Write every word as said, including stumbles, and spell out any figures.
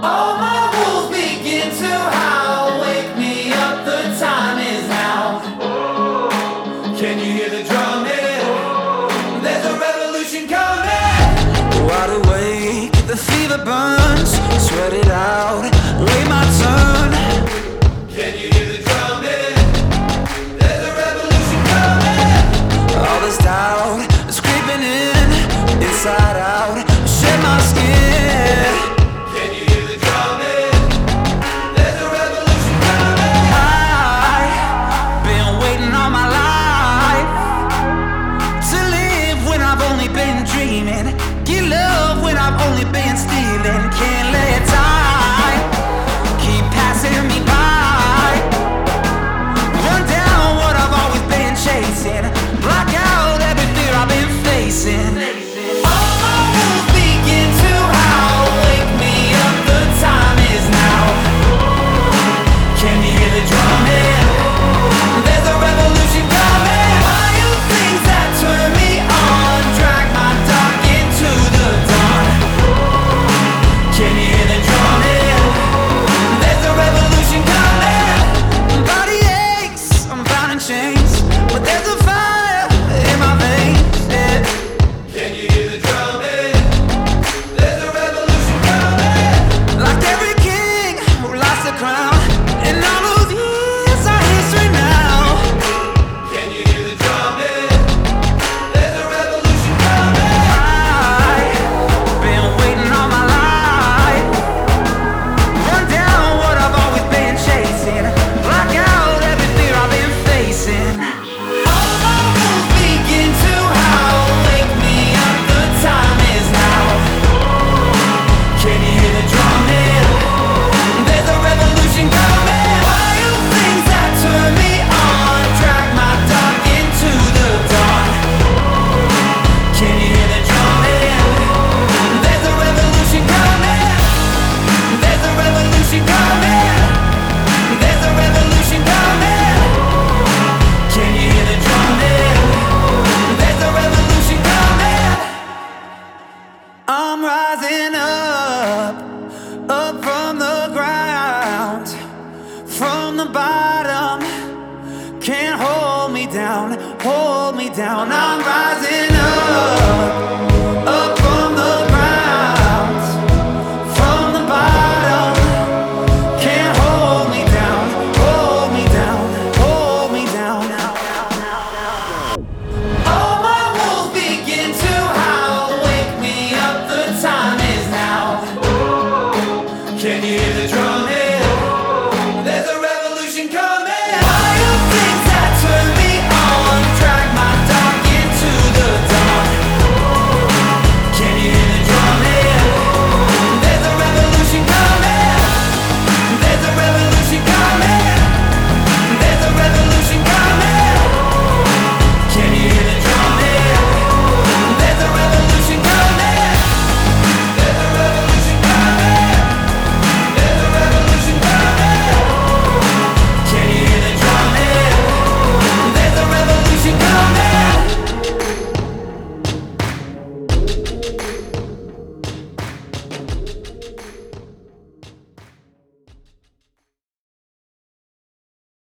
All my wolves begin to howl. Wake me up, the time is now. Can you hear the drumming? There's a revolution coming. Wide awake, the fever burns. Sweat it out, wait my turn. Can you hear the drumming? There's a revolution coming. All this doubt is creeping in, inside out, shed my skin. Can you hear the drumming? There's a revolution coming. I've been waiting all my life to live when I've only been dreaming, get love when I've only been stealing. Can't let time keep passing me by, run down what I've always been chasing, block out every fear I've been facing. All my wolves begin to howl. Wake me up, the time is now. Can you hear the drumming? There's a revolution coming. Wild things that turn me on, drag my dark into the dawn. Can you hear the drumming? There's a revolution coming. Body aches, I'm bound in chains, but there's a fire in my veins, yeah. Can you hear the drumming? There's a revolution coming. Like every king who lost the crown, and all those years are history now. Can you hear the drumming? There's a revolution coming. I've been waiting all my life, run down what I've always been chasing, block out every fear I've been facing. All my wolves begin to howl. Wake me up, the time is now. Can you hear the drumming? There's a revolution coming. Wild things that turn me on, drag my dark into the dawn. Can you hear the drumming? There's a revolution coming. There's a revolution coming. There's a revolution coming. Can you hear the drumming? There's a revolution coming. I'm rising up, up from the ground, from the bottom. Can't hold me down, hold me down. I'm rising up, up from the ground, from the bottom. Can't hold me down, hold me down, hold me down. All my wolves begin to howl. Wake me up, the time